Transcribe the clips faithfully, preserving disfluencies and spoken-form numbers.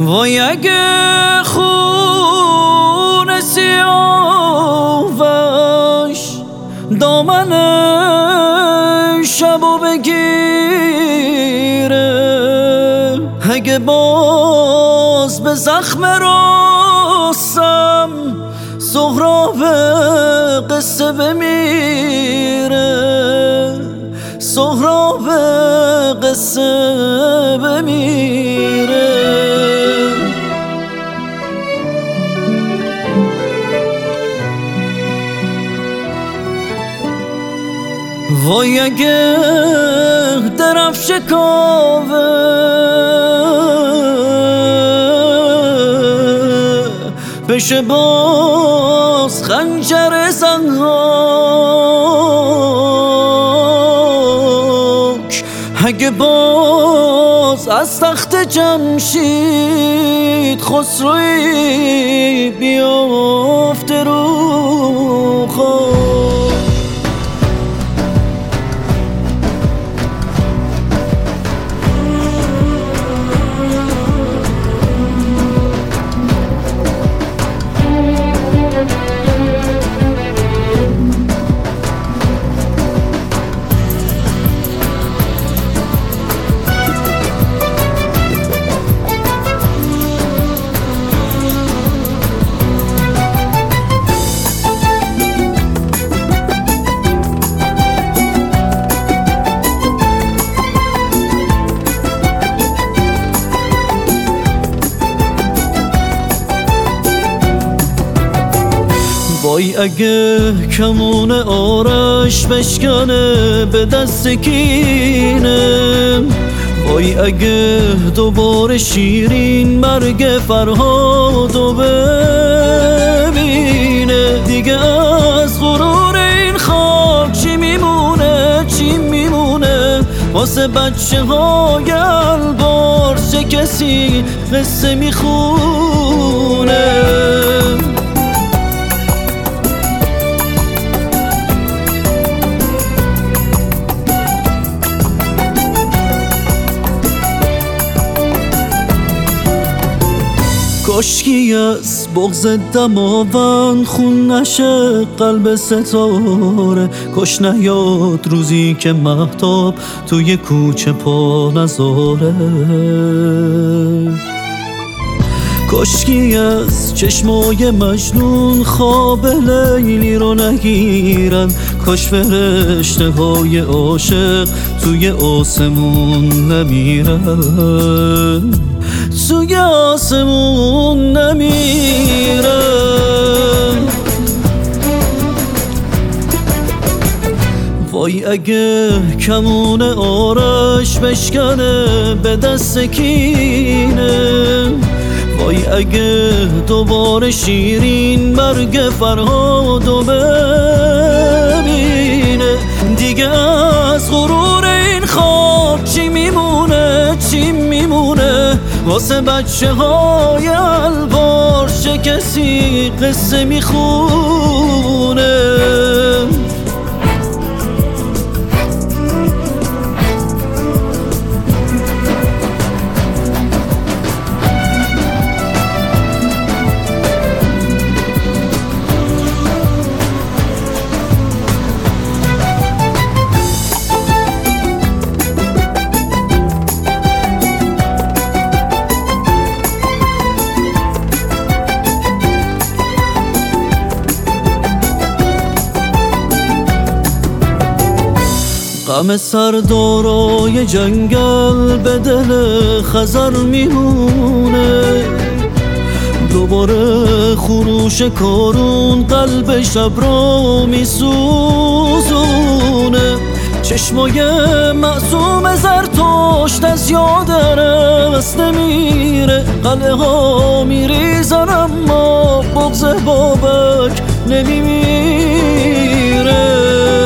وای اگه خون سیاوش دامن شبو بگیره، اگه باز به زخم راستم سهراب قصه بمیره، سهراب قصه بمیره. وای اگه درفش کاوه بشه باز خنجر زنهاک، اگه باز از تخت جمشید خسروی بیافته رو خاک. وای اگه کمون آرش بشکنه به دست کینه، وای اگه دوباره شیرین مرگ فرهادو ببینه، دیگه از غرور این خاک چی میمونه، چی میمونه واسه بچه های البرز؟ چه کسی قصه میخونه؟ کاشکی از بغض دماوند خون نشه قلب ستاره، کاش نیاد روزی که مهتاب توی کوچه پا نذاره، کاشکی از چشمای مجنون خواب لیلی رو نگیرن، کاش فرشته های عاشق توی آسمون نمیرن، توی آسمون نمیرن. وای اگه کمون آرش بشکنه به دست کینه، وای اگه دوباره شیرین مرگ فرهادو ببینه، دیگه از غرور این خاک چی میمونه، چی میمونه واسه بچه های البرز؟ چه کسی قصه میخونه؟ غم سردارای جنگل به دل خزر میمونه، دوباره خروش کارون قلب شب رو میسوزونه، چشمای معصوم زرتشت از یاد رست نمیره، قلعه ها میریزن اما بغض بابک نمیمیره،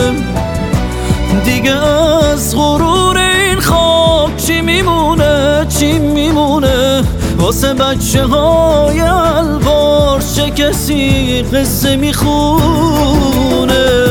دیگه از غرور این خاک چی میمونه، چی میمونه واسه بچه های البرز؟ چه کسی قصه میخونه؟